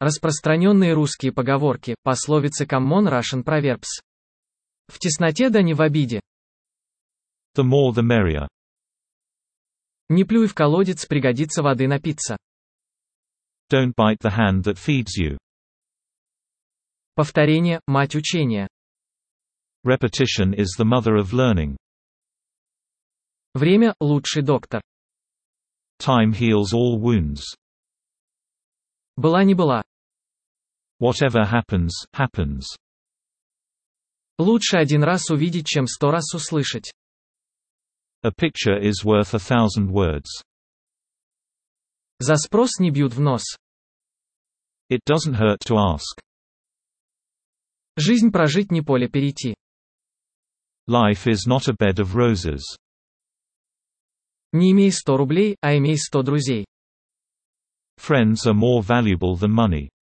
Распространенные русские поговорки, пословицы Common Russian Proverbs. В тесноте да не в обиде. The more the merrier. Не плюй в колодец, пригодится воды напиться. Don't bite the hand that feeds you. Повторение – мать учения. Repetition is the mother of learning. Время – лучший доктор. Time heals all wounds. Была не была. Whatever happens, happens. Лучше один раз увидеть, чем 100 раз услышать. A picture is worth 1,000 words. За спрос не бьют в нос. It doesn't hurt to ask. Жизнь прожить не поле перейти. Life is not a bed of roses. Не имей 100 рублей, а имей 100 друзей. Friends are more valuable than money.